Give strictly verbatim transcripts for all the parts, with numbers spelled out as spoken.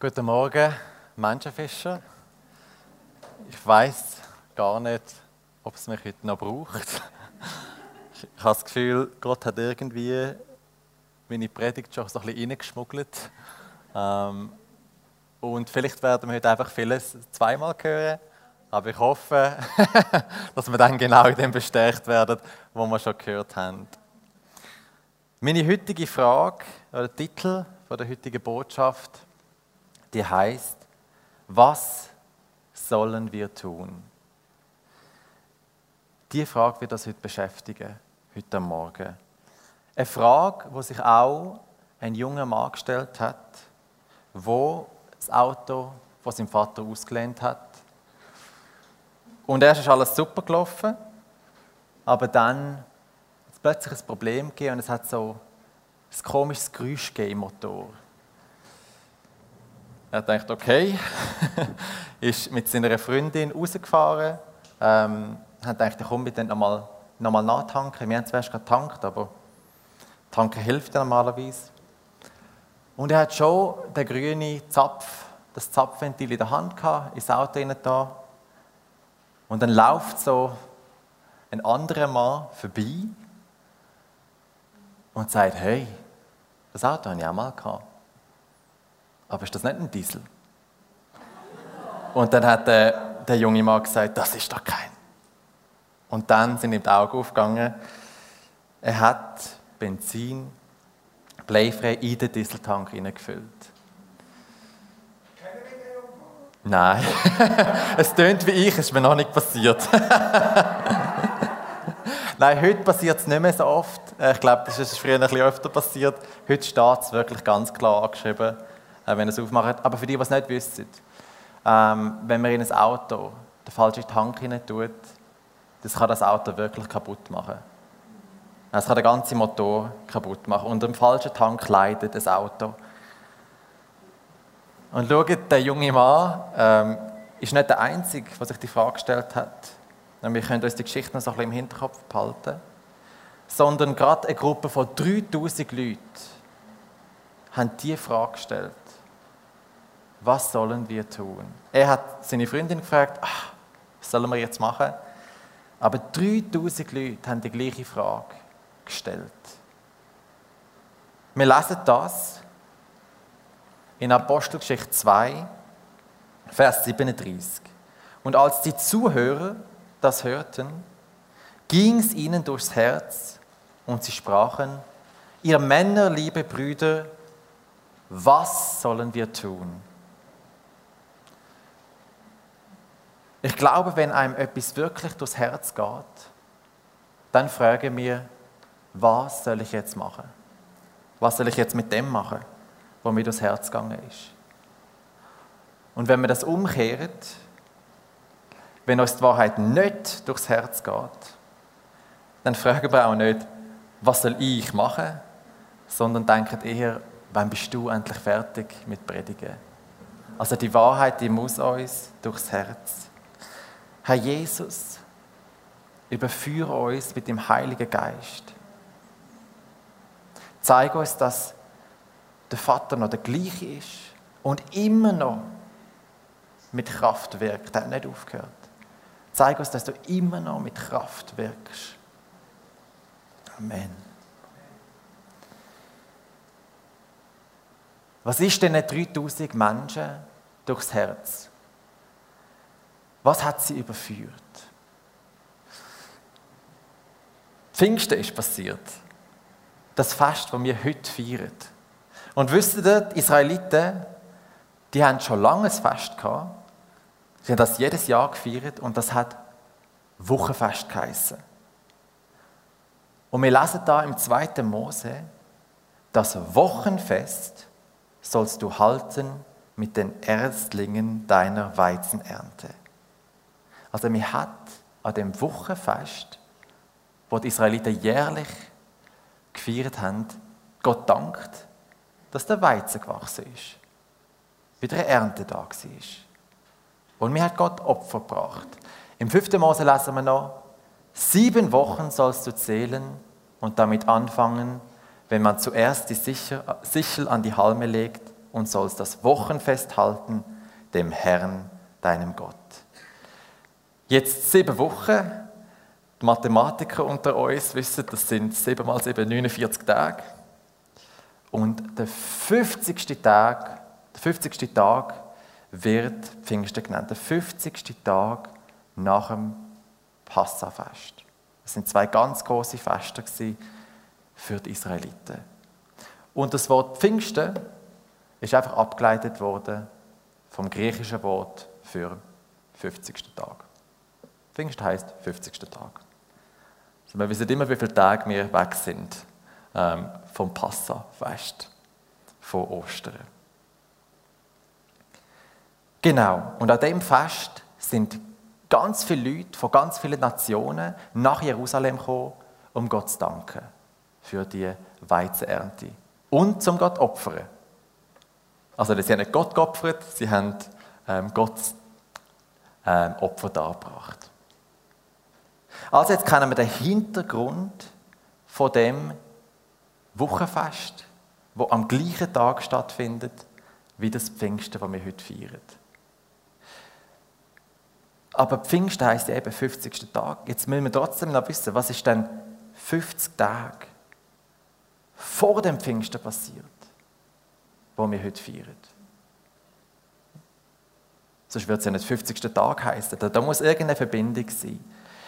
Guten Morgen, Menschenfischer. Ich weiss gar nicht, ob es mich heute noch braucht. Ich habe das Gefühl, Gott hat irgendwie meine Predigt schon so ein bisschen reingeschmuggelt. Ähm, und vielleicht werden wir heute einfach vieles zweimal hören. Aber ich hoffe, dass wir dann genau in dem bestärkt werden, was wir schon gehört haben. Meine heutige Frage, oder der Titel von der heutigen Botschaft, die heisst: Was sollen wir tun? Diese Frage wird uns heute beschäftigen, heute Morgen. Eine Frage, die sich auch ein junger Mann gestellt hat, der das Auto von seinem Vater ausgelehnt hat. Und erst ist alles super gelaufen, aber dann hat es plötzlich ein Problem gegeben und es hat so ein komisches Geräusch gegeben im Motor. Er dachte, okay, ist mit seiner Freundin rausgefahren, ähm, hat gedacht, komm, wir nochmal noch mal nachtanken. Wir haben zwar erst getankt, aber tanken hilft ja normalerweise. Und er hat schon den grünen Zapf, das Zapfventil in der Hand gehabt, ins Auto hinein da. Und dann läuft so ein anderer Mann vorbei und sagt, hey, das Auto habe ich auch mal gehabt. Aber ist das nicht ein Diesel? Und dann hat der, der junge Mann gesagt, das ist doch kein. Und dann sind ihm die Augen aufgegangen. Er hat Benzin bleifrei in den Dieseltank hineingefüllt. Nein, es tönt wie ich, es ist mir noch nicht passiert. Nein, heute passiert es nicht mehr so oft. Ich glaube, das ist früher ein bisschen öfter passiert. Heute steht es wirklich ganz klar angeschrieben, wenn ihr es aufmacht. Aber für die, die es nicht wissen, ähm, wenn man in ein Auto den falschen Tank hinein tut, das kann das Auto wirklich kaputt machen. Es kann den ganzen Motor kaputt machen. Und im falschen Tank leidet das Auto. Und schaut, der junge Mann ähm, ist nicht der Einzige, der sich die Frage gestellt hat. Und wir können uns die Geschichte noch so ein bisschen im Hinterkopf behalten. Sondern gerade eine Gruppe von dreitausend Leuten haben diese Frage gestellt. Was sollen wir tun? Er hat seine Freundin gefragt, ach, was sollen wir jetzt machen? Aber dreitausend Leute haben die gleiche Frage gestellt. Wir lesen das in Apostelgeschichte zwei, Vers siebenunddreißig. Und als die Zuhörer das hörten, ging es ihnen durchs Herz und sie sprachen, ihr Männer, liebe Brüder, was sollen wir tun? Ich glaube, wenn einem etwas wirklich durchs Herz geht, dann fragen wir, was soll ich jetzt machen? Was soll ich jetzt mit dem machen, was mir durchs Herz gegangen ist? Und wenn wir das umkehren, wenn uns die Wahrheit nicht durchs Herz geht, dann fragen wir auch nicht, was soll ich machen, sondern denken eher, wann bist du endlich fertig mit Predigen? Also die Wahrheit, die muss uns durchs Herz. Herr Jesus, überführe uns mit dem Heiligen Geist. Zeig uns, dass der Vater noch der gleiche ist und immer noch mit Kraft wirkt. Er hat nicht aufgehört. Zeig uns, dass du immer noch mit Kraft wirkst. Amen. Was ist denn dreitausend Menschen durchs Herz? Was hat sie überführt? Pfingsten ist passiert. Das Fest, das wir heute feiern. Und wisst ihr, die Israeliten, die haben schon lange ein Fest gehabt. Sie haben das jedes Jahr gefeiert und das hat Wochenfest geheissen. Und wir lesen da im zweiten Mose, das Wochenfest sollst du halten mit den Erstlingen deiner Weizenernte. Also man hat an dem Wochenfest, wo die Israeliten jährlich gefeiert haben, Gott dankt, dass der Weizen gewachsen ist. Wieder eine Ernte da war. Und mir hat Gott Opfer gebracht. Im fünften Mose lesen wir noch, sieben Wochen sollst du zählen und damit anfangen, wenn man zuerst die Sichel an die Halme legt und sollst das Wochenfest halten, dem Herrn, deinem Gott. Jetzt sieben Wochen. Die Mathematiker unter uns wissen, das sind sieben mal sieben, neunundvierzig Tage. Und der fünfzigste Tag, der fünfzigste Tag wird Pfingsten genannt. Der fünfzigste Tag nach dem Passafest. Das sind zwei ganz große Feste für die Israeliten. Und das Wort Pfingsten ist einfach abgeleitet worden vom griechischen Wort für fünfzigsten Tag. Pfingsten heisst fünfzigster Tag. Also wir wissen immer, wie viele Tage wir weg sind ähm, vom Passafest, von Ostern. Genau, und an diesem Fest sind ganz viele Leute von ganz vielen Nationen nach Jerusalem gekommen, um Gott zu danken für die Weizenernte und zum Gott opfern. Also sie haben nicht Gott geopfert, sie haben ähm, Gott ähm, Opfer dargebracht. Also jetzt kennen wir den Hintergrund von dem Wochenfest, das am gleichen Tag stattfindet, wie das Pfingsten, das wir heute feiern. Aber Pfingsten heisst ja eben fünfzigster Tag. Jetzt müssen wir trotzdem noch wissen, was ist denn fünfzig Tage vor dem Pfingsten passiert, wo wir heute feiern. Sonst wird es ja nicht fünfzigster Tag heißen. Da, da muss irgendeine Verbindung sein.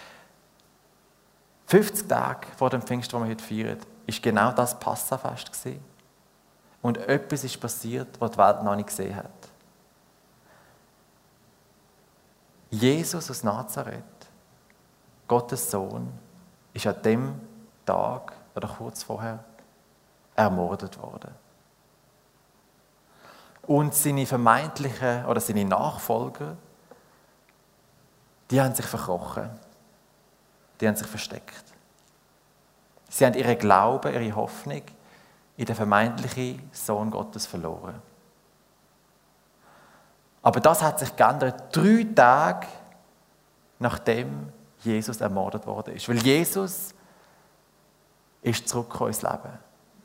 fünfzig Tage vor dem Pfingsten, wo wir heute feiern, ist genau das Passafest gewesen. Und etwas ist passiert, was die Welt noch nicht gesehen hat. Jesus aus Nazareth, Gottes Sohn, ist an dem Tag oder kurz vorher ermordet worden. Und seine vermeintlichen oder seine Nachfolger, die haben sich verkrochen. Die haben sich versteckt. Sie haben ihren Glauben, ihre Hoffnung in den vermeintlichen Sohn Gottes verloren. Aber das hat sich geändert, drei Tage nachdem Jesus ermordet worden ist. Weil Jesus ist zurückgekommen ins Leben.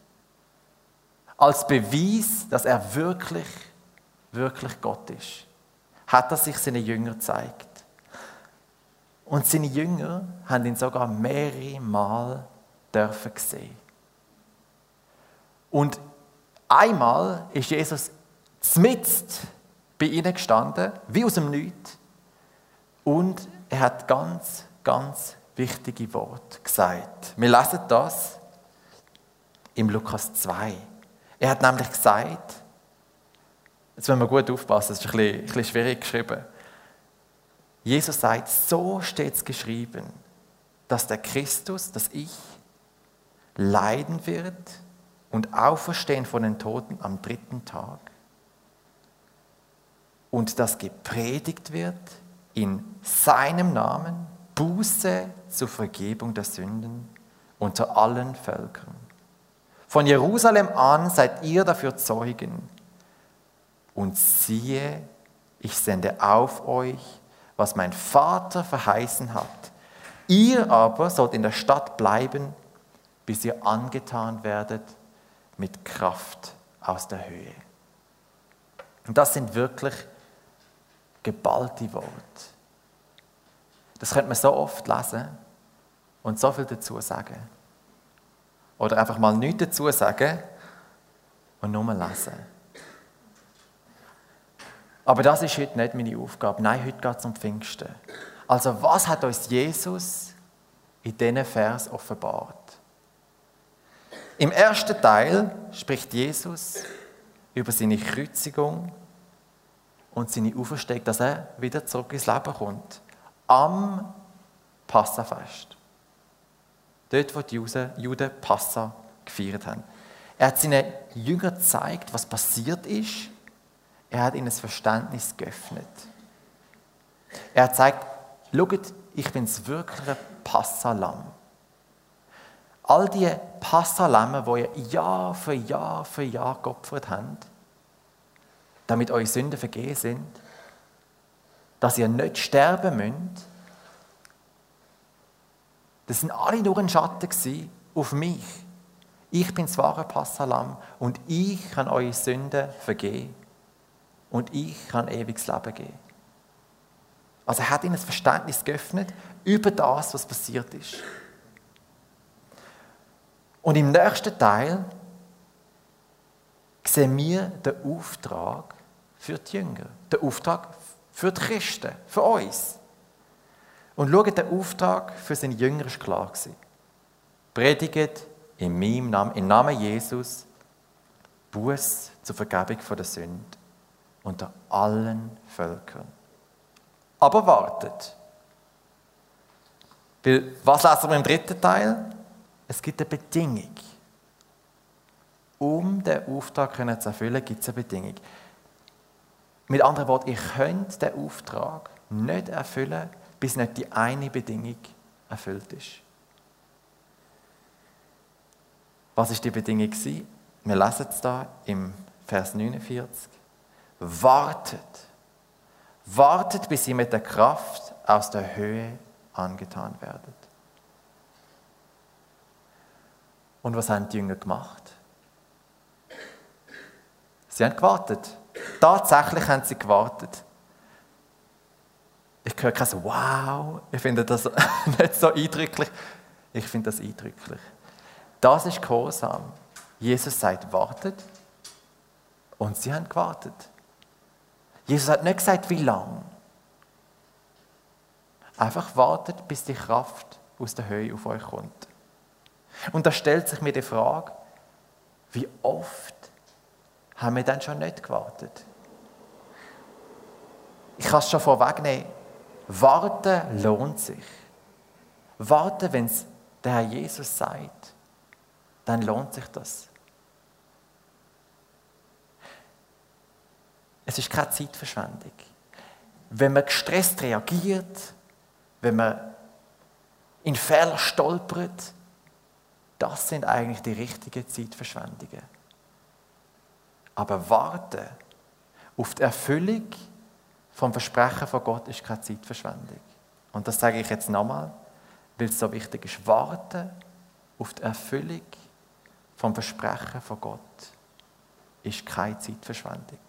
Als Beweis, dass er wirklich, wirklich Gott ist, hat er sich seinen Jüngern gezeigt. Und seine Jünger haben ihn sogar mehrere Mal dürfen sehen. Und einmal ist Jesus mitten bei ihnen gestanden, wie aus dem Nichts. Und er hat ganz, ganz wichtige Worte gesagt. Wir lesen das im Lukas zwei. Er hat nämlich gesagt, jetzt müssen wir gut aufpassen, das ist ein bisschen, ein bisschen schwierig geschrieben. Jesus sagt, so steht es geschrieben, dass der Christus, dass ich, leiden wird und auferstehen von den Toten am dritten Tag. Und dass gepredigt wird in seinem Namen Buße zur Vergebung der Sünden unter allen Völkern. Von Jerusalem an seid ihr dafür Zeugen. Und siehe, ich sende auf euch, was mein Vater verheißen hat. Ihr aber sollt in der Stadt bleiben, bis ihr angetan werdet mit Kraft aus der Höhe. Und das sind wirklich geballte Worte. Das könnte man so oft lesen und so viel dazu sagen. Oder einfach mal nichts dazu sagen und nur lesen. Aber das ist heute nicht meine Aufgabe. Nein, heute geht es um Pfingsten. Also was hat uns Jesus in diesen Vers offenbart? Im ersten Teil spricht Jesus über seine Kreuzigung und seine Auferstehung, dass er wieder zurück ins Leben kommt. Am Passafest. Dort, wo die Juden Passa gefeiert haben. Er hat seinen Jüngern gezeigt, was passiert ist. Er hat ihnen das Verständnis geöffnet. Er hat gesagt, schaut, ich bin das wirkliche Passalamm. All die Passalämmer, die ihr Jahr für Jahr für Jahr geopfert habt, damit eure Sünden vergeben sind, dass ihr nicht sterben müsst, das sind alle nur ein Schatten auf mich. Ich bin das wahre Passahlamm und ich kann eure Sünden vergeben und ich kann ewiges Leben geben. Also er hat ihnen das Verständnis geöffnet über das, was passiert ist. Und im nächsten Teil sehen wir den Auftrag für die Jünger, den Auftrag für die Christen, für uns. Und schaut, der Auftrag für seine Jünger war klar. Predigt in meinem Namen, im Namen Jesus, Buß zur Vergebung der Sünde unter allen Völkern. Aber wartet. Weil, was lesen wir im dritten Teil? Es gibt eine Bedingung. Um den Auftrag zu erfüllen, gibt es eine Bedingung. Mit anderen Worten, ihr könnt den Auftrag nicht erfüllen, bis nicht die eine Bedingung erfüllt ist. Was war die Bedingung? Wir lesen es da im Vers neunundvierzig. Wartet. Wartet, bis ihr mit der Kraft aus der Höhe angetan werdet. Und was haben die Jünger gemacht? Sie haben gewartet. Tatsächlich haben sie gewartet. Ich höre kein Wow. Ich finde das nicht so eindrücklich. Ich finde das eindrücklich. Das ist Gehorsam. Jesus sagt, wartet. Und sie haben gewartet. Jesus hat nicht gesagt, wie lang. Einfach wartet, bis die Kraft aus der Höhe auf euch kommt. Und da stellt sich mir die Frage, wie oft haben wir dann schon nicht gewartet? Ich kann es schon vorwegnehmen. Warten lohnt sich. Warten, wenn es der Herr Jesus sagt, dann lohnt sich das. Es ist keine Zeitverschwendung. Wenn man gestresst reagiert, wenn man in Fehler stolpert, das sind eigentlich die richtigen Zeitverschwendungen. Aber warten auf die Erfüllung vom Versprechen von Gott ist keine Zeitverschwendung. Und das sage ich jetzt nochmal, weil es so wichtig ist. Warten auf die Erfüllung vom Versprechen von Gott ist keine Zeitverschwendung.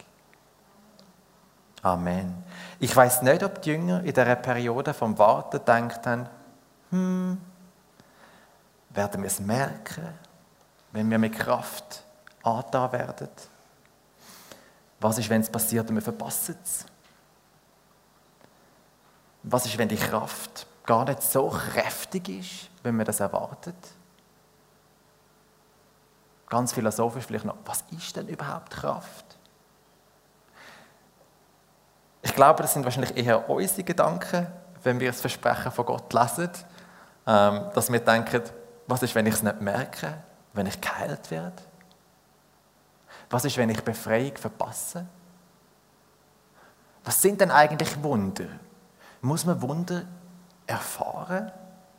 Amen. Ich weiss nicht, ob die Jünger in dieser Periode vom Warten gedacht haben, hm, werden wir es merken, wenn wir mit Kraft angetan werden? Was ist, wenn es passiert und wir verpassen es? Was ist, wenn die Kraft gar nicht so kräftig ist, wenn man das erwartet? Ganz philosophisch vielleicht noch, was ist denn überhaupt Kraft? Ich glaube, das sind wahrscheinlich eher unsere Gedanken, wenn wir das Versprechen von Gott lesen, ähm, dass wir denken, was ist, wenn ich es nicht merke, wenn ich geheilt werde? Was ist, wenn ich Befreiung verpasse? Was sind denn eigentlich Wunder? Muss man Wunder erfahren?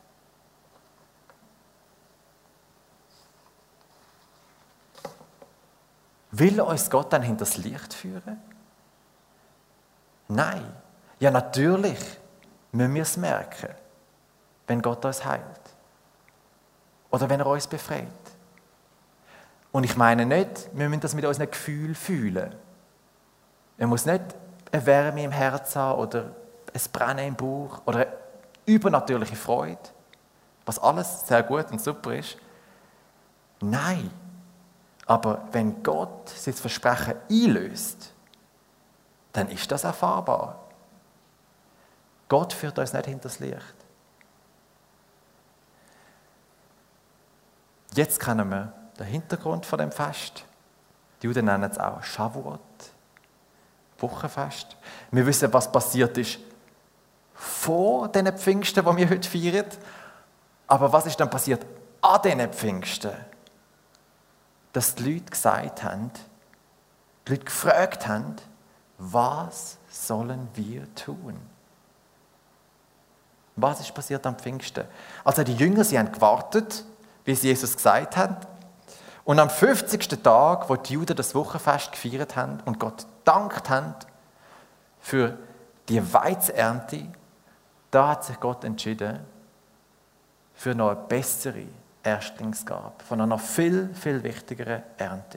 Will uns Gott dann hinters Licht führen? Nein. Ja, natürlich müssen wir es merken, wenn Gott uns heilt. Oder wenn er uns befreit. Und ich meine nicht, wir müssen das mit unseren Gefühlen fühlen. Man muss nicht eine Wärme im Herz haben oder ein Brennen im Bauch oder eine übernatürliche Freude, was alles sehr gut und super ist. Nein. Aber wenn Gott sein Versprechen einlöst, dann ist das erfahrbar. Gott führt uns nicht hinters Licht. Jetzt kennen wir den Hintergrund von dem Fest. Die Juden nennen es auch Shavuot, Wochenfest. Wir wissen, was passiert ist vor den Pfingsten, die wir heute feiern. Aber was ist dann passiert an diesen Pfingsten? Dass die Leute gesagt haben, die Leute gefragt haben, was sollen wir tun? Was ist passiert am Pfingsten? Also die Jünger, sie haben gewartet, bis Jesus gesagt hat. Und am fünfzigsten Tag, wo die Juden das Wochenfest gefeiert haben und Gott gedankt haben für die Weizenernte, da hat sich Gott entschieden für noch eine bessere, Erstlingsgabe, von einer viel, viel wichtigeren Ernte.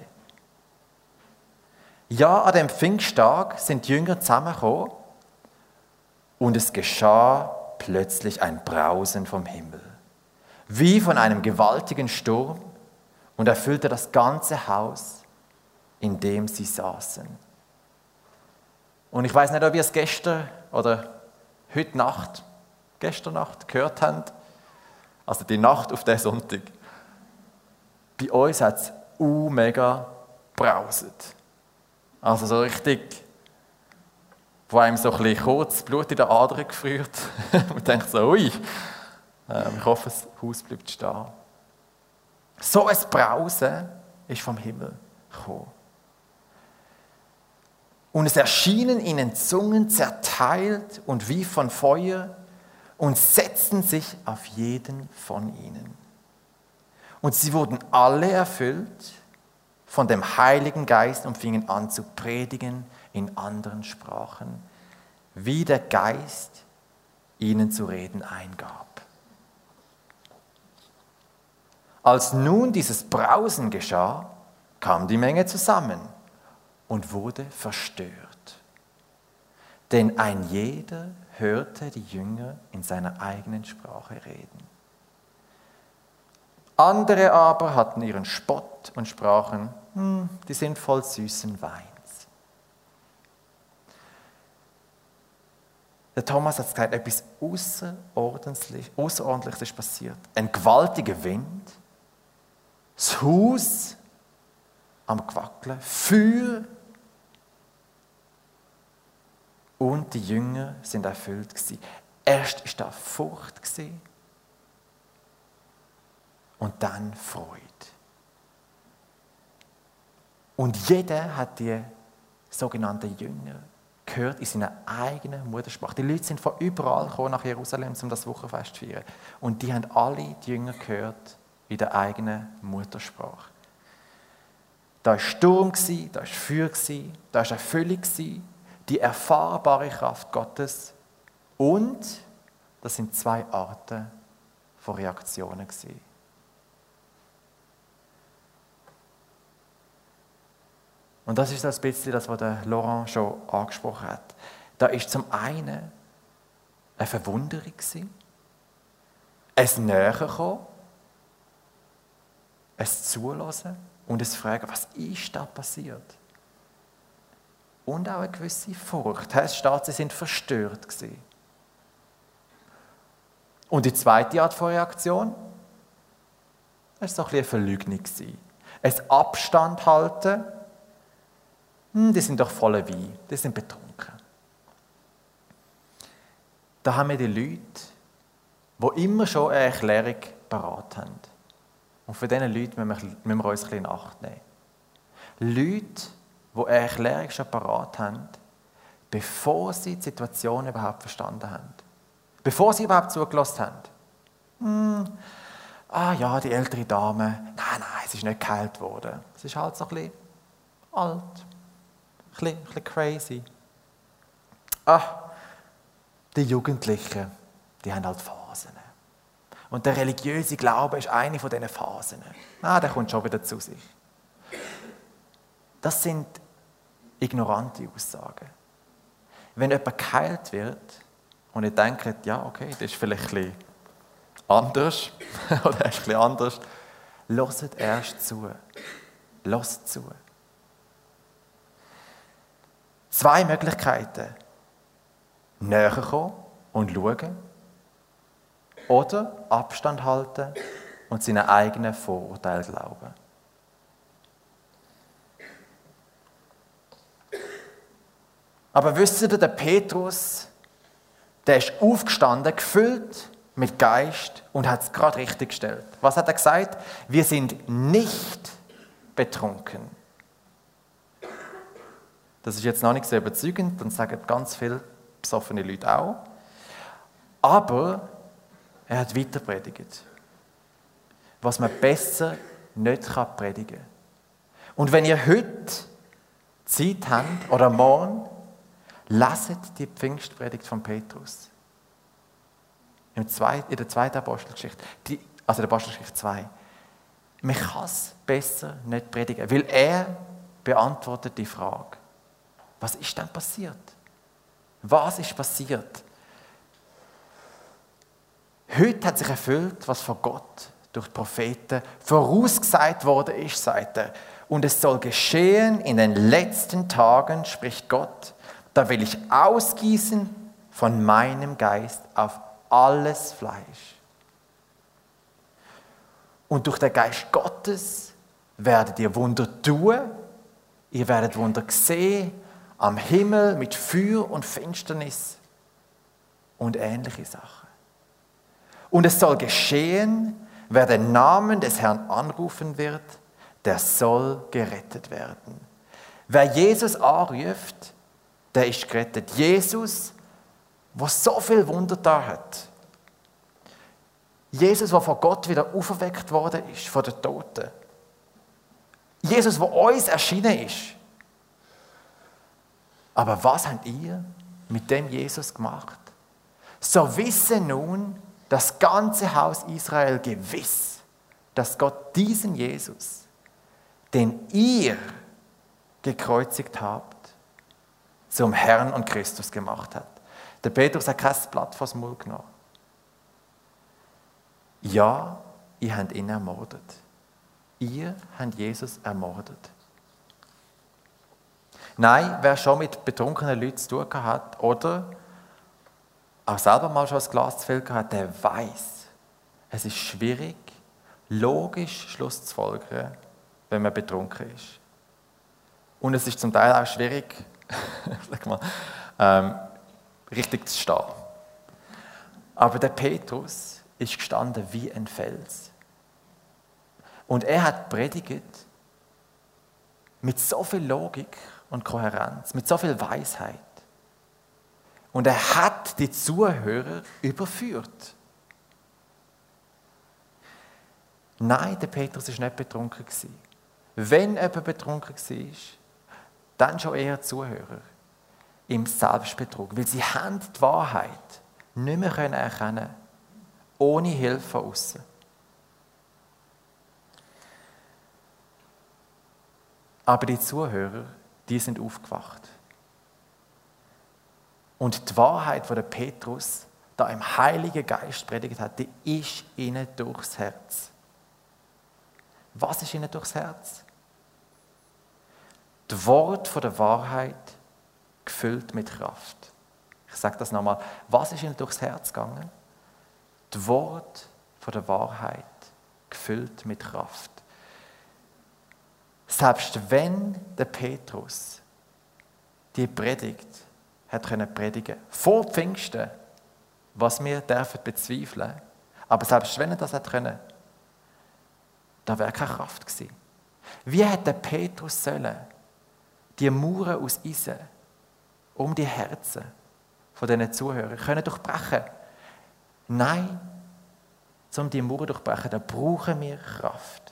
Ja, an dem Pfingsttag sind die Jünger zusammengekommen und es geschah plötzlich ein Brausen vom Himmel, wie von einem gewaltigen Sturm, und erfüllte das ganze Haus, in dem sie saßen. Und ich weiß nicht, ob ihr es gestern oder heute Nacht, gestern Nacht gehört habt, also die Nacht auf den Sonntag. Bei uns hat es uh, mega brauset. Also so richtig, wo einem so ein bisschen kurz Blut in der Ader gefriert. Man denkt so, ui, ähm, ich hoffe, das Haus bleibt stehen. So ein Brausen ist vom Himmel gekommen. Und es erschienen ihnen Zungen zerteilt und wie von Feuer und setzten sich auf jeden von ihnen. Und sie wurden alle erfüllt von dem Heiligen Geist und fingen an zu predigen in anderen Sprachen, wie der Geist ihnen zu reden eingab. Als nun dieses Brausen geschah, kam die Menge zusammen und wurde verstört. Denn ein jeder hörte die Jünger in seiner eigenen Sprache reden. Andere aber hatten ihren Spott und sprachen, hm, die sind voll süßen Weins. Der Thomas hat gesagt, etwas Außerordentlich, Außerordentliches ist passiert. Ein gewaltiger Wind, das Haus am Quackeln, Feuer, und die Jünger sind erfüllt gewesen. Erst war da Furcht gewesen, und dann Freude. Und jeder hat die sogenannten Jünger gehört in seiner eigenen Muttersprache. Die Leute sind von überall gekommen nach Jerusalem, um das Wochenfest zu feiern. Und die haben alle die Jünger gehört in der eigenen Muttersprache. Da war Sturm, da war Feuer, da war Erfüllung, die erfahrbare Kraft Gottes. Und das sind zwei Arten von Reaktionen. Und das ist so ein bisschen das, was der Laurent schon angesprochen hat. Da ist zum einen eine Verwunderung, ein Näherkommen, ein Zuhören und ein Fragen, was ist da passiert? Und auch eine gewisse Furcht. Es steht, sie sind verstört gewesen. Und die zweite Art von Reaktion, es war so ein bisschen eine Verleugnung. Ein Abstand halten, hm, die sind doch voller Wein, die sind betrunken. Da haben wir die Leute, die immer schon eine Erklärung parat haben. Und für diese Leute müssen wir, müssen wir uns ein bisschen in Acht nehmen. Leute, die eine Erklärung schon parat haben, bevor sie die Situation überhaupt verstanden haben. Bevor sie überhaupt zugelassen haben. Hm, ah ja, die ältere Dame, nein, nein, es ist nicht geheilt worden. Es ist halt so ein bisschen alt, ein bisschen, ein bisschen crazy. Ah, die Jugendlichen, die haben halt Phasen. Und der religiöse Glaube ist eine von diesen Phasen. Ah, der kommt schon wieder zu sich. Das sind ignorante Aussagen. Wenn jemand geheilt wird und ihr denkt, ja, okay, das ist vielleicht ein bisschen anders oder er ist ein bisschen anders, hört erst zu. Hört zu. Zwei Möglichkeiten. Näher kommen und schauen. Oder Abstand halten und seinen eigenen Vorurteilen glauben. Aber wisst ihr, der Petrus, der ist aufgestanden, gefüllt mit Geist und hat es gerade richtig gestellt. Was hat er gesagt? Wir sind nicht betrunken. Das ist jetzt noch nicht so überzeugend, dann sagen ganz viele besoffene Leute auch. Aber er hat weiter predigt. Was man besser nicht predigen kann. Und wenn ihr heute Zeit habt oder morgen, leset die Pfingstpredigt von Petrus. In der zweiten Apostelgeschichte. Die also der Apostelgeschichte zwei. Man kann es besser nicht predigen, weil er beantwortet die Frage. Was ist denn passiert? Was ist passiert? Heute hat sich erfüllt, was von Gott durch die Propheten vorausgesagt worden ist, sagt er. Und es soll geschehen in den letzten Tagen, spricht Gott, da will ich ausgießen von meinem Geist auf alles Fleisch. Und durch den Geist Gottes werdet ihr Wunder tun, ihr werdet Wunder sehen, am Himmel mit Feuer und Finsternis und ähnliche Sachen. Und es soll geschehen, wer den Namen des Herrn anrufen wird, der soll gerettet werden. Wer Jesus anruft, der ist gerettet. Jesus, der so viel Wunder da hat. Jesus, der von Gott wieder auferweckt worden ist, von den Toten. Jesus, der uns erschienen ist. Aber was habt ihr mit dem Jesus gemacht? So wisse nun das ganze Haus Israel gewiss, dass Gott diesen Jesus, den ihr gekreuzigt habt, zum Herrn und Christus gemacht hat. Der Petrus hat kein Blatt vors Maul genommen. Ja, ihr habt ihn ermordet. Ihr habt Jesus ermordet. Nein, wer schon mit betrunkenen Leuten zu tun hat oder auch selber mal schon ein Glas zu viel gehabt hat, der weiß, es ist schwierig, logisch Schluss zu folgern, wenn man betrunken ist. Und es ist zum Teil auch schwierig, sag mal, ähm, richtig zu stehen. Aber der Petrus ist gestanden wie ein Fels. Und er hat predigt mit so viel Logik und Kohärenz, mit so viel Weisheit. Und er hat die Zuhörer überführt. Nein, der Petrus war nicht betrunken. Wenn jemand betrunken war, dann schon eher Zuhörer. Im Selbstbetrug. Weil sie haben die Wahrheit nicht mehr erkennen können, ohne Hilfe von außen. Aber die Zuhörer, die sind aufgewacht. Und die Wahrheit, die der Petrus da im Heiligen Geist predigt hat, die ist ihnen durchs Herz. Was ist ihnen durchs Herz? Das Wort von der Wahrheit gefüllt mit Kraft. Ich sage das nochmal. Was ist ihnen durchs Herz gegangen? Das Wort von der Wahrheit gefüllt mit Kraft. Selbst wenn der Petrus die Predigt hat können predigen, vor Pfingsten, was wir dürfen bezweifeln, aber selbst wenn er das hat können, da wäre keine Kraft gewesen. Wie hat der Petrus sollen die Mauern aus Eisen um die Herzen von diesen Zuhörern können durchbrechen? Nein, um die Mauern durchbrechen, da brauchen wir Kraft.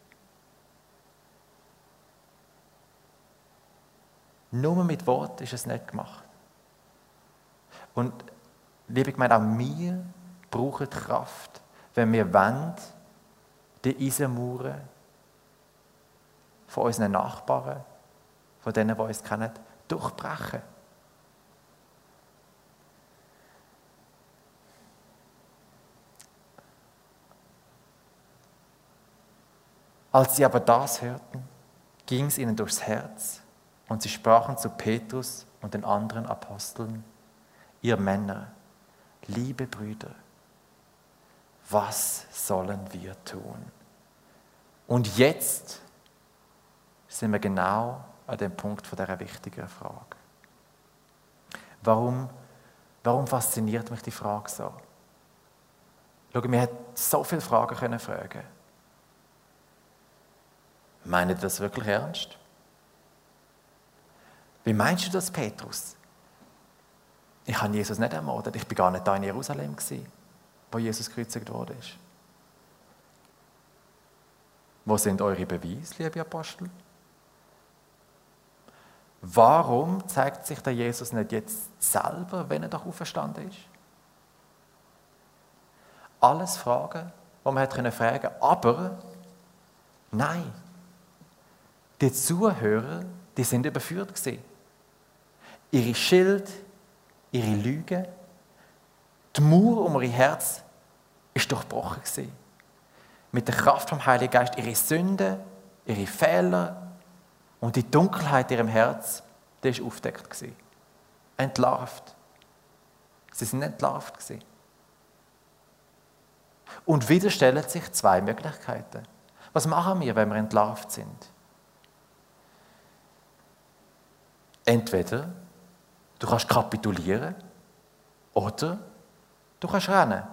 Nur mit Wort ist es nicht gemacht. Und liebe Gemeinde, auch wir brauchen Kraft, wenn wir wollen, die Eisenmauern von unseren Nachbarn, von denen, die uns kennen, durchbrechen. Als sie aber das hörten, ging es ihnen durchs Herz und sie sprachen zu Petrus und den anderen Aposteln: Ihr Männer, liebe Brüder, was sollen wir tun? Und jetzt sind wir genau an dem Punkt von dieser wichtigen Frage. Warum, warum fasziniert mich die Frage so? Schau, wir hätten so viele Fragen können fragen. Meint ihr das wirklich ernst? Wie meinst du das, Petrus? Ich habe Jesus nicht ermordet. Ich war gar nicht da in Jerusalem, wo Jesus gekreuzigt wurde. Wo sind eure Beweise, liebe Apostel? Warum zeigt sich der Jesus nicht jetzt selber, wenn er doch auferstanden ist? Alles Fragen, wo man hätte fragen können. Aber nein, die Zuhörer, die sind überführt gewesen. Ihre Schild, ihre Lüge, die Mauer um ihr Herz ist durchbrochen gewesen. Mit der Kraft vom Heiligen Geist ihre Sünden, ihre Fehler und die Dunkelheit in ihrem Herz, die ist aufgedeckt gewesen. Entlarvt. Sie sind entlarvt gewesen. Und wieder stellen sich zwei Möglichkeiten. Was machen wir, wenn wir entlarvt sind? Entweder du kannst kapitulieren oder du kannst rennen.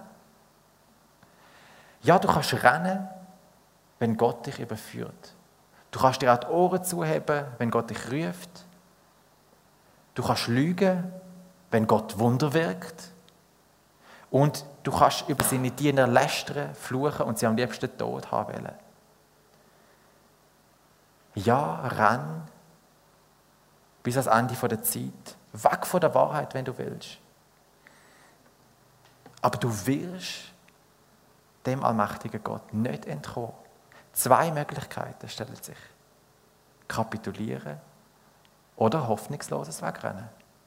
Ja, du kannst rennen, wenn Gott dich überführt. Du kannst dir auch die Ohren zuheben, wenn Gott dich ruft. Du kannst lügen, wenn Gott Wunder wirkt. Und du kannst über seine Diener lästern, fluchen und sie am liebsten tot haben wollen. Ja, renn bis ans Ende der Zeit. Weg von der Wahrheit, wenn du willst. Aber du wirst dem allmächtigen Gott nicht entkommen. Zwei Möglichkeiten stellen sich. Kapitulieren oder hoffnungsloses Wegrennen.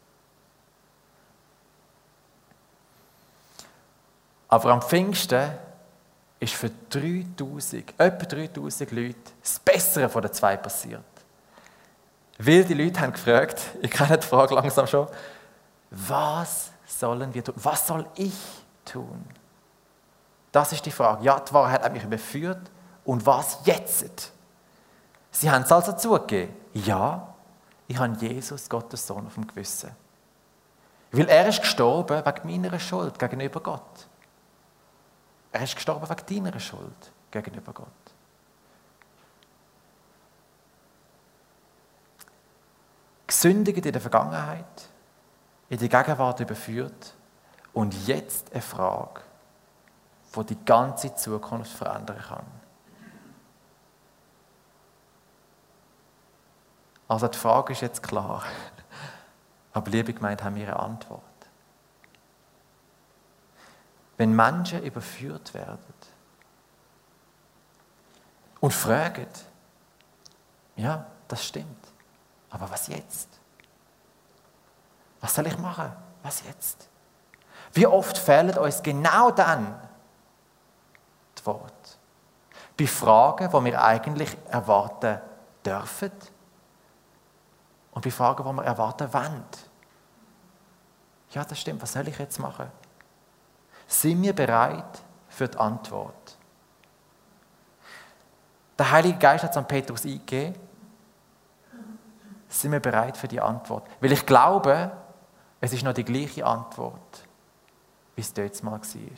Aber am Pfingsten ist für dreitausend, etwa dreitausend Leute das Bessere von den zwei passiert. Weil die Leute haben gefragt, ich kenne die Frage langsam schon, was sollen wir tun? Was soll ich tun? Das ist die Frage. Ja, die Wahrheit hat mich überführt. Und was jetzt? Sie haben es also zugegeben. Ja, ich habe Jesus, Gottes Sohn, auf dem Gewissen. Weil er ist gestorben wegen meiner Schuld gegenüber Gott. Er ist gestorben wegen deiner Schuld gegenüber Gott. Gesündigt in der Vergangenheit, in die Gegenwart überführt und jetzt eine Frage, die die ganze Zukunft verändern kann. Also die Frage ist jetzt klar. Aber liebe Gemeinde, haben wir eine Antwort. Wenn Menschen überführt werden und fragen, ja, das stimmt, aber was jetzt? Was soll ich machen? Was jetzt? Wie oft fehlen uns genau dann die Worte? Bei Fragen, die wir eigentlich erwarten dürfen und bei Fragen, die wir erwarten wollen. Ja, das stimmt. Was soll ich jetzt machen? Sind wir bereit für die Antwort? Der Heilige Geist hat es an Petrus eingegeben. Sind wir bereit für die Antwort? Weil ich glaube, es ist noch die gleiche Antwort, wie es dort mal war.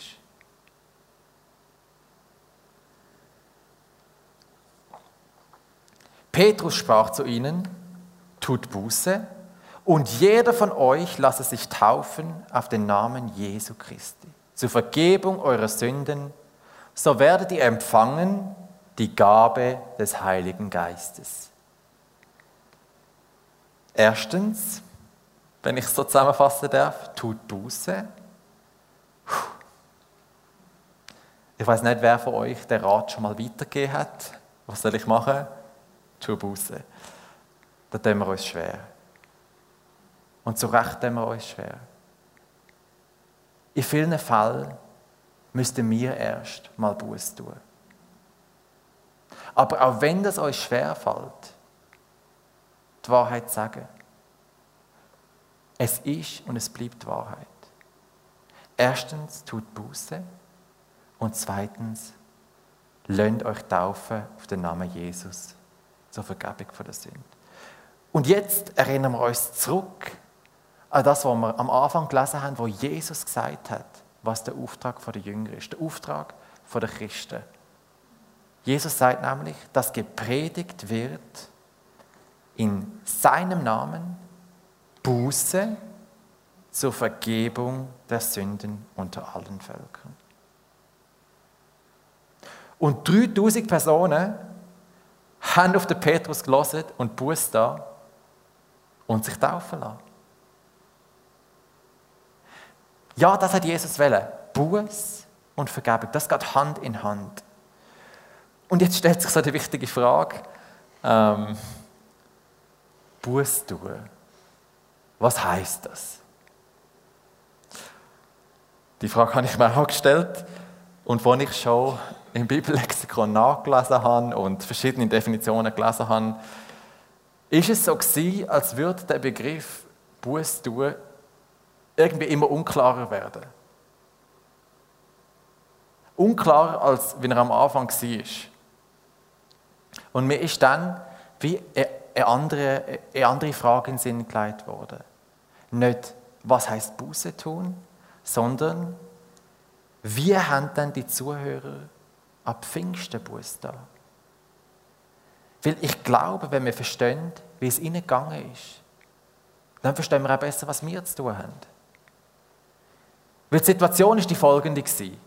Petrus sprach zu ihnen, tut Buße und jeder von euch lasse sich taufen auf den Namen Jesu Christi zur Vergebung eurer Sünden, so werdet ihr empfangen die Gabe des Heiligen Geistes. Erstens, wenn ich es so zusammenfassen darf, tut Buße. Ich weiß nicht, wer von euch den Rat schon mal weitergegeben hat. Was soll ich machen? Tu Buße. Da tun wir uns schwer. Und zu Recht tun wir uns schwer. In vielen Fällen müssten wir erst mal Buße tun. Aber auch wenn das euch schwerfällt, die Wahrheit sagen, es ist und es bleibt die Wahrheit. Erstens, tut Buße und zweitens, lasst euch taufen auf den Namen Jesus zur Vergebung der Sünde. Und jetzt erinnern wir uns zurück an das, was wir am Anfang gelesen haben, wo Jesus gesagt hat, was der Auftrag der Jünger ist, der Auftrag der Christen. Jesus sagt nämlich, dass gepredigt wird in seinem Namen Buße zur Vergebung der Sünden unter allen Völkern. Und dreitausend Personen haben auf den Petrus gehört und Buße da und sich taufen lassen. Ja, das hat Jesus wollen. Buße und Vergebung. Das geht Hand in Hand. Und jetzt stellt sich so die wichtige Frage, ähm, Buß tun. Was heisst das? Die Frage habe ich mir auch gestellt. Und als ich schon im Bibellexikon nachgelesen habe und verschiedene Definitionen gelesen habe, ist es so gewesen, als würde der Begriff Buß tun irgendwie immer unklarer werden. Unklarer, als wie er am Anfang war. Und mir ist dann wie eine andere, eine andere Frage in den Sinn gelegt worden. Nicht, was heisst Buße tun, sondern wie haben denn die Zuhörer ab Pfingsten Buße da? Weil ich glaube, wenn wir verstehen, wie es ihnen gegangen ist, dann verstehen wir auch besser, was wir zu tun haben. Weil die Situation ist die folgende gewesen.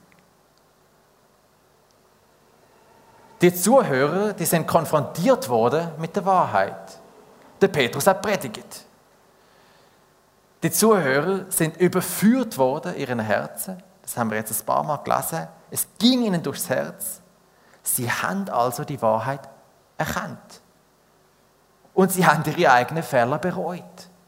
Die Zuhörer, die sind konfrontiert worden mit der Wahrheit. Der Petrus hat predigt. Die Zuhörer sind überführt worden in ihren Herzen. Das haben wir jetzt ein paar Mal gelesen. Es ging ihnen durchs Herz. Sie haben also die Wahrheit erkannt. Und sie haben ihre eigenen Fehler bereut.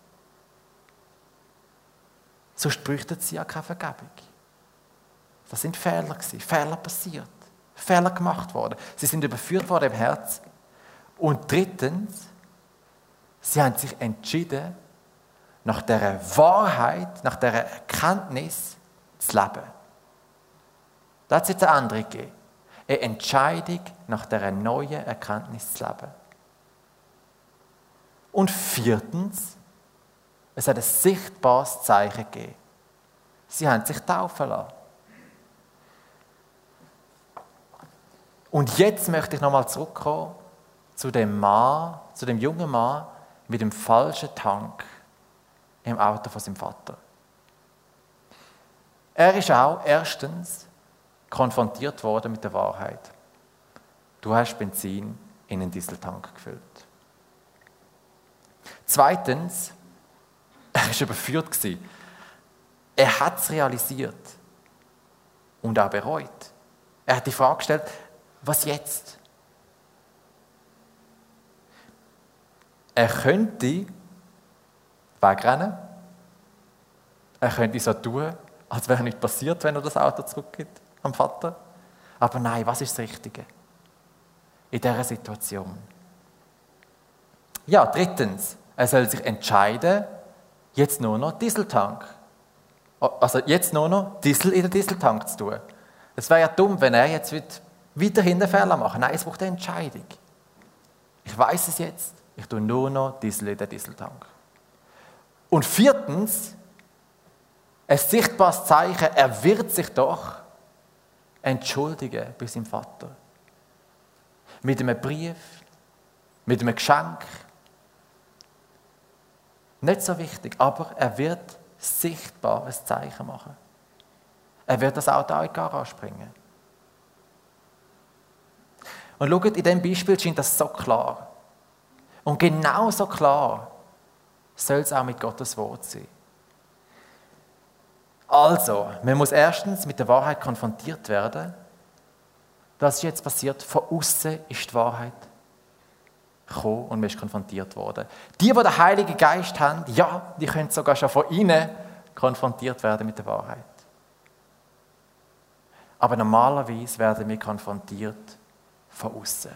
Sonst bräuchten sie ja keine Vergebung. Das sind Fehler gewesen. Fehler passiert. Fehler gemacht worden. Sie sind überführt worden im Herz. Und drittens, sie haben sich entschieden, nach dieser Wahrheit, nach dieser Erkenntnis zu leben. Da hat es jetzt eine andere gegeben. Eine Entscheidung, nach dieser neuen Erkenntnis zu leben. Und viertens, es hat ein sichtbares Zeichen gegeben. Sie haben sich taufen lassen. Und jetzt möchte ich nochmal zurückkommen zu dem Mann, zu dem jungen Mann mit dem falschen Tank im Auto von seinem Vater. Er ist auch erstens konfrontiert worden mit der Wahrheit. Du hast Benzin in einen Dieseltank gefüllt. Zweitens, er war überführt. Er hat es realisiert und auch bereut. Er hat die Frage gestellt, was jetzt? Er könnte wegrennen. Er könnte so tun, als wäre nichts passiert, wenn er das Auto zurückgibt am Vater. Aber nein, was ist das Richtige in dieser Situation? Ja, drittens, er soll sich entscheiden, jetzt nur noch Dieseltank. Also jetzt nur noch Diesel in den Dieseltank zu tun. Es wäre ja dumm, wenn er jetzt weiterhin einen Fehler macht. Nein, es braucht eine Entscheidung. Ich weiß es jetzt, ich tue nur noch Diesel in den Dieseltank. Und viertens, ein sichtbares Zeichen, er wird sich doch entschuldigen bei seinem Vater. Mit einem Brief, mit einem Geschenk. Nicht so wichtig, aber er wird sichtbar ein Zeichen machen. Er wird das Auto auch in die Garage bringen. Und schaut, in diesem Beispiel scheint das so klar. Und genauso klar soll es auch mit Gottes Wort sein. Also, man muss erstens mit der Wahrheit konfrontiert werden. Das ist jetzt passiert. Von außen ist die Wahrheit gekommen und man ist konfrontiert worden. Die, die den Heiligen Geist haben, ja, die können sogar schon von innen konfrontiert werden mit der Wahrheit. Aber normalerweise werden wir konfrontiert von außen.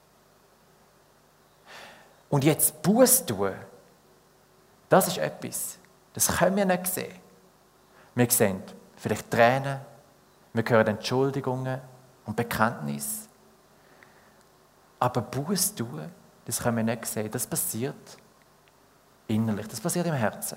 Und jetzt Buß tun, das ist etwas, das können wir nicht sehen. Wir sehen vielleicht Tränen, wir hören Entschuldigungen und Bekenntnisse. Aber Buß tun, das können wir nicht sehen. Das passiert innerlich, das passiert im Herzen.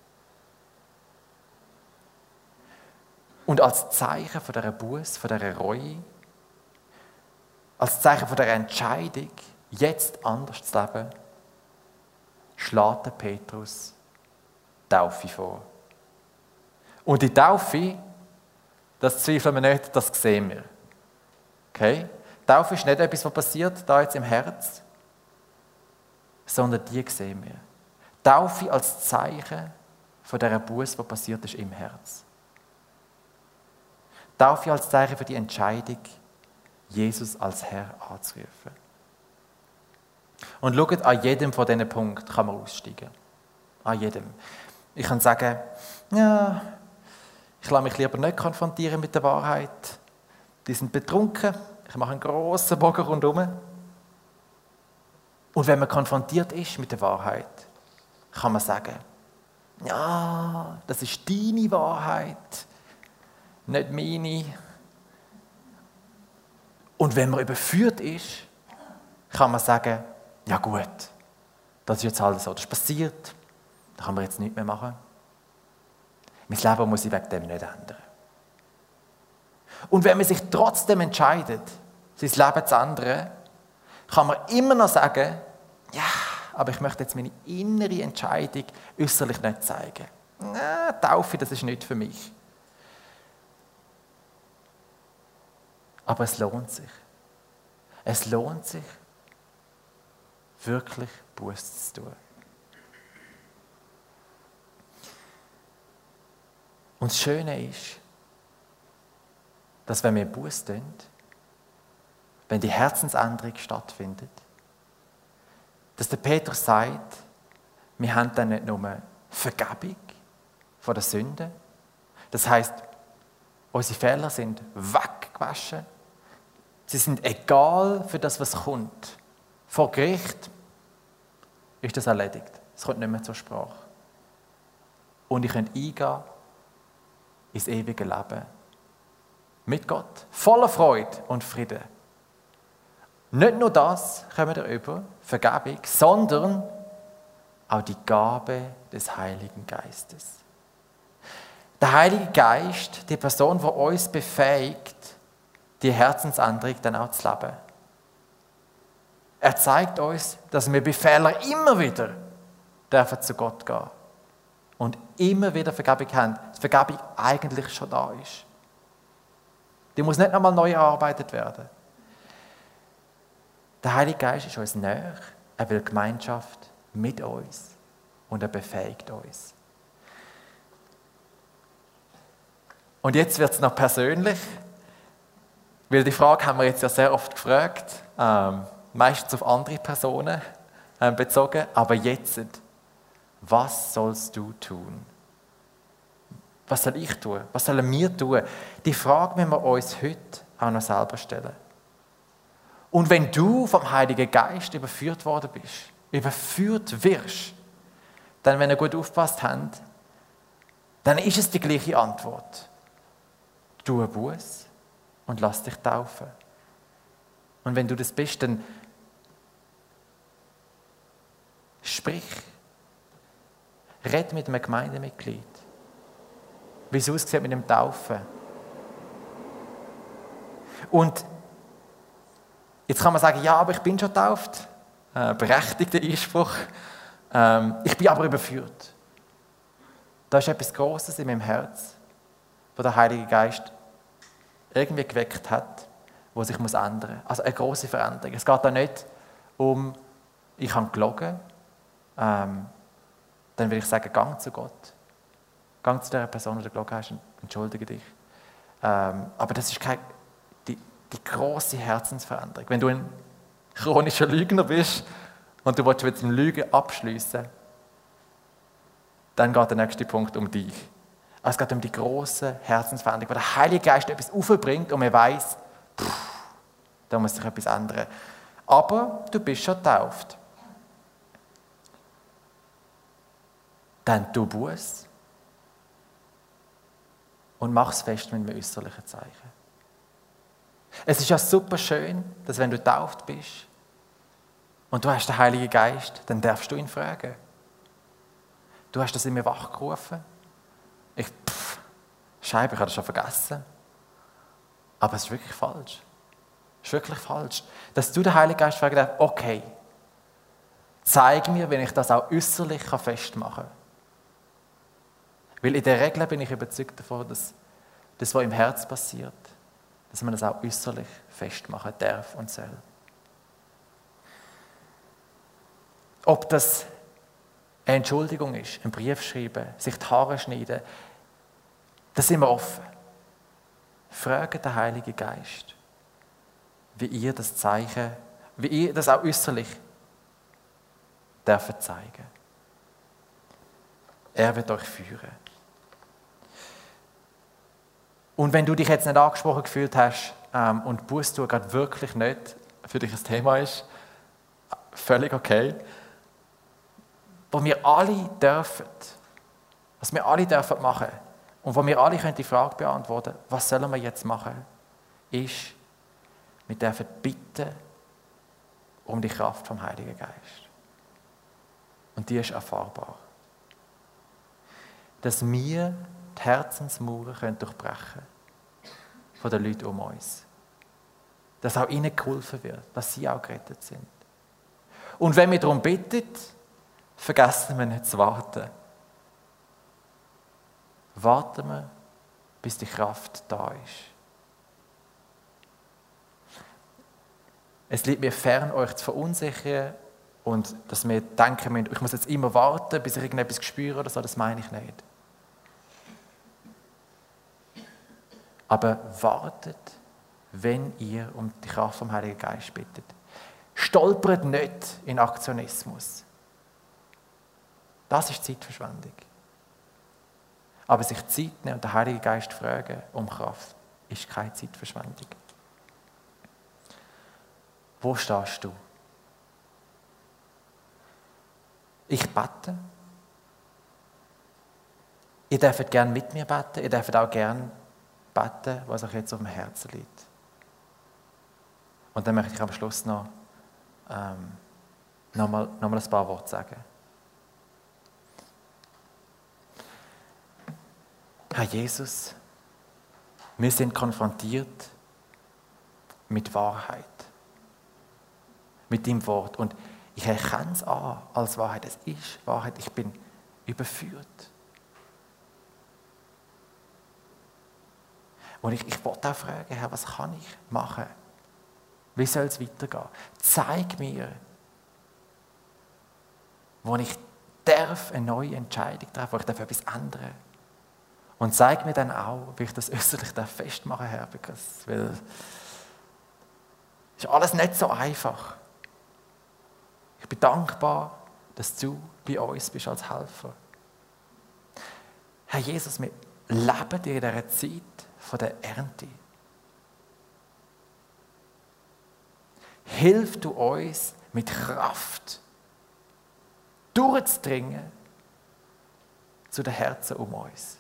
Und als Zeichen von dieser Buß, von dieser Reue, als Zeichen von dieser Entscheidung, jetzt anders zu leben, schlägt der Petrus Taufe vor. Und die Taufe, das zweifeln wir nicht, das sehen wir. Okay? Taufe ist nicht etwas, was passiert, da jetzt im Herz, sondern die sehen wir. Taufe als Zeichen von dieser Buße, die passiert ist im Herz. Taufe als Zeichen für die Entscheidung, Jesus als Herr anzurufen. Und schaut, an jedem von diesen Punkten kann man aussteigen. An jedem. Ich kann sagen, ja, ich lasse mich lieber nicht konfrontieren mit der Wahrheit. Die sind betrunken, ich mache einen grossen Bogen rundherum. Und wenn man konfrontiert ist mit der Wahrheit, kann man sagen, ja, das ist deine Wahrheit, nicht meine. Und wenn man überführt ist, kann man sagen, ja gut, das ist jetzt alles so, das ist passiert, da kann man jetzt nichts mehr machen. Mein Leben muss ich wegen dem nicht ändern. Und wenn man sich trotzdem entscheidet, sein Leben zu ändern, kann man immer noch sagen, ja, aber ich möchte jetzt meine innere Entscheidung äußerlich nicht zeigen. Na, Taufe, das ist nicht für mich. Aber es lohnt sich. Es lohnt sich, wirklich Buße zu tun. Und das Schöne ist, dass wenn wir Buße tun, wenn die Herzensänderung stattfindet, dass der Petrus sagt, wir haben dann nicht nur Vergebung von der Sünde, das heisst, unsere Fehler sind weggewaschen, sie sind egal für das, was kommt. Vor Gericht ist das erledigt, es kommt nicht mehr zur Sprache. Und ich kann eingehen ins ewige Leben mit Gott, voller Freude und Frieden. Nicht nur das kommen wir über, Vergebung, sondern auch die Gabe des Heiligen Geistes. Der Heilige Geist, die Person, die uns befähigt, die Herzensänderung dann auch zu leben. Er zeigt uns, dass wir bei Fehlern immer wieder dürfen zu Gott gehen und immer wieder Vergebung haben, dass Vergebung eigentlich schon da ist. Die muss nicht nochmal neu erarbeitet werden. Der Heilige Geist ist uns näher, er will Gemeinschaft mit uns und er befähigt uns. Und jetzt wird es noch persönlich, weil die Frage haben wir jetzt ja sehr oft gefragt, ähm, meistens auf andere Personen ähm, bezogen, aber jetzt, was sollst du tun? Was soll ich tun? Was sollen wir tun? Die Frage müssen wir uns heute auch noch selber stellen. Und wenn du vom Heiligen Geist überführt worden bist, überführt wirst, dann, wenn ihr gut aufgepasst habt, dann ist es die gleiche Antwort. Tu Buße und lass dich taufen. Und wenn du das bist, dann sprich. Red mit einem Gemeindemitglied. Wie es aussieht mit dem Taufen. Und jetzt kann man sagen, ja, aber ich bin schon getauft. Äh, berechtigter Einspruch. Ähm, ich bin aber überführt. Da ist etwas Grosses in meinem Herz, wo der Heilige Geist irgendwie geweckt hat, wo sich muss ändern muss. Also eine grosse Veränderung. Es geht da nicht um, ich habe gelogen. Ähm, dann will ich sagen, gang zu Gott. Gang zu der Person, die du gelogen hast und entschuldige dich. Ähm, aber das ist keine, die, die grosse Herzensveränderung. Wenn du ein chronischer Lügner bist und du willst mit dem Lügen abschliessen, dann geht der nächste Punkt um dich. Also es geht um die grosse Herzensveränderung, wo der Heilige Geist etwas aufbringt und man weiss, pff, da muss sich etwas ändern. Aber du bist schon getauft. Dann tu Buße und mach es fest mit einem äußerlichen Zeichen. Es ist ja super schön, dass wenn du getauft bist und du hast den Heiligen Geist, dann darfst du ihn fragen. Du hast das in mir wachgerufen. Ich, pff, Scheibe, ich habe das schon vergessen. Aber es ist wirklich falsch. Es ist wirklich falsch. Dass du den Heiligen Geist fragen darfst, okay, zeig mir, wenn ich das auch äußerlich festmachen kann. Weil in der Regel bin ich überzeugt davon, dass das, was im Herz passiert, dass man das auch äußerlich festmachen darf und soll. Ob das eine Entschuldigung ist, einen Brief schreiben, sich die Haare schneiden, da sind wir offen. fragt den Heiligen Geist, wie ihr das Zeichen, wie ihr das auch äußerlich dürft zeigen. Er wird euch führen. Und wenn du dich jetzt nicht angesprochen gefühlt hast ähm, und Bußtun gerade wirklich nicht für dich ein Thema ist, völlig okay. Wo wir alle dürfen, was wir alle dürfen machen und wo wir alle können die Frage beantworten, was sollen wir jetzt machen, ist, wir dürfen bitten um die Kraft vom Heiligen Geist. Und die ist erfahrbar. Dass wir die Herzensmauern können durchbrechen von den Leuten um uns. Dass auch ihnen geholfen wird, dass sie auch gerettet sind. Und wenn wir darum bitten, vergessen wir nicht zu warten. Warten wir, bis die Kraft da ist. Es liegt mir fern, euch zu verunsichern und dass wir denken, ich muss jetzt immer warten, bis ich irgendetwas spüre oder so, das meine ich nicht. Aber wartet, wenn ihr um die Kraft vom Heiligen Geist bittet. Stolpert nicht in Aktionismus. Das ist Zeitverschwendung. Aber sich Zeit nehmen und den Heiligen Geist fragen um Kraft, ist keine Zeitverschwendung. Wo stehst du? Ich bete. Ihr dürft gerne mit mir beten, ihr dürft auch gerne beten, was euch jetzt auf dem Herzen liegt. Und dann möchte ich am Schluss noch, ähm, noch, mal, noch mal ein paar Worte sagen. Herr Jesus, wir sind konfrontiert mit Wahrheit, mit deinem Wort. Und ich erkenne es an als Wahrheit. Es ist Wahrheit. Ich bin überführt. Und ich, ich wollte auch fragen, Herr, was kann ich machen? Wie soll es weitergehen? Zeig mir, wo ich darf eine neue Entscheidung treffen, wo ich darf etwas ändern. Und zeig mir dann auch, wie ich das äußerlich festmachen darf, Herr, weil es ist alles nicht so einfach. Ich bin dankbar, dass du bei uns bist als Helfer. Herr Jesus, wir leben in dieser Zeit von der Ernte. Hilf du uns mit Kraft durchzudringen zu den Herzen um uns.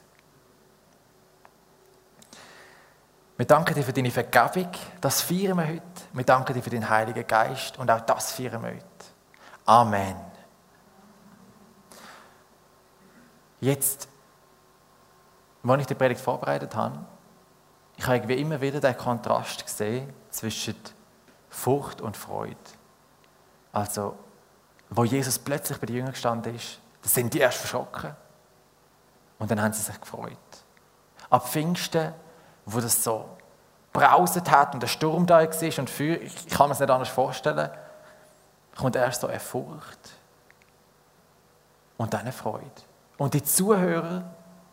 Wir danken dir für deine Vergebung, das feiern wir heute. Wir danken dir für den Heiligen Geist und auch das feiern wir heute. Amen. Jetzt, als ich die Predigt vorbereitet habe, ich habe wie immer wieder den Kontrast gesehen zwischen Furcht und Freude. Also, wo Jesus plötzlich bei den Jüngern gestanden ist, da sind die erst verschrocken und dann haben sie sich gefreut. Ab Pfingsten, wo das so brauset hat und der Sturm da war und Feuer, ich kann mir es nicht anders vorstellen, kommt erst so eine Furcht und dann eine Freude. Und die Zuhörer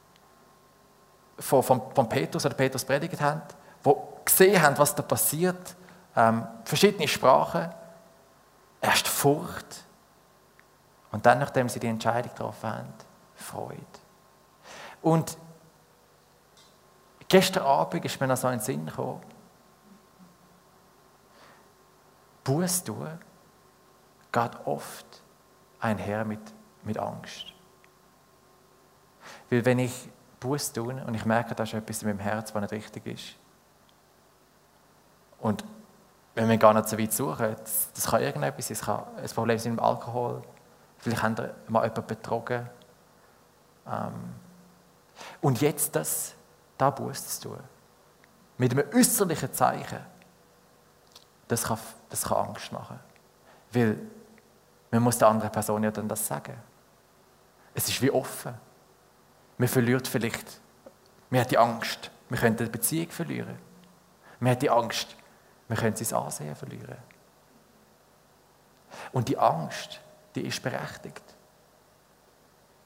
von, von, von Petrus oder Petrus predigt haben, die gesehen haben, was da passiert, ähm, verschiedene Sprachen, erst Furcht und dann, nachdem sie die Entscheidung getroffen haben, Freude. Und gestern Abend ist mir noch so in den Sinn gekommen, Buße tun geht oft einher mit, mit Angst. Weil wenn ich Buße tue und ich merke, da ist etwas in meinem Herz, was nicht richtig ist, und wenn wir gar nicht so weit suchen, das, das kann irgendetwas sein, es kann ein Problem sein mit dem Alkohol, vielleicht haben wir mal jemanden betrogen. Ähm, und jetzt das, da Buße zu tun, mit einem äußerlichen Zeichen, das kann, das kann Angst machen. Weil man muss der anderen Person ja dann das sagen. Es ist wie offen. Man verliert vielleicht, man hat die Angst, wir könnten die Beziehung verlieren. Man hat die Angst, wir können sein Ansehen verlieren. Und die Angst, die ist berechtigt.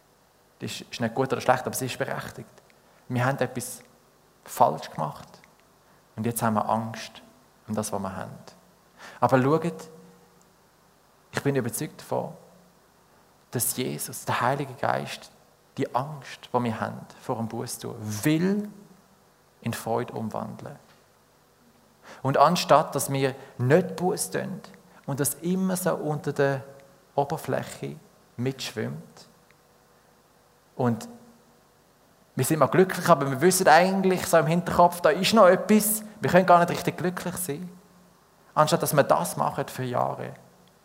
Die ist, ist nicht gut oder schlecht, aber sie ist berechtigt. Wir haben etwas falsch gemacht. Und jetzt haben wir Angst um das, was wir haben. Aber schaut, ich bin überzeugt davon, dass Jesus, der Heilige Geist, die Angst, die wir haben vor dem Bußtun, will in Freude umwandeln. Und anstatt, dass wir nicht Buß tun und das immer so unter der Oberfläche mitschwimmt und wir sind mal glücklich, aber wir wissen eigentlich so im Hinterkopf, da ist noch etwas, wir können gar nicht richtig glücklich sein. Anstatt, dass wir das machen für Jahre,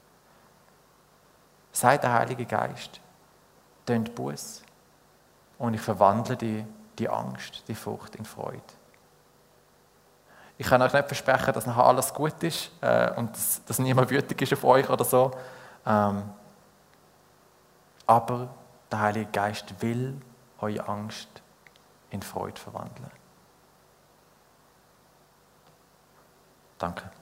sagt der Heilige Geist, tönt Buß und ich verwandle die, die Angst, die Furcht in Freude. Ich kann euch nicht versprechen, dass nachher alles gut ist äh, und dass, dass niemand wütend ist auf euch oder so. Ähm, aber der Heilige Geist will eure Angst in Freude verwandeln. Danke.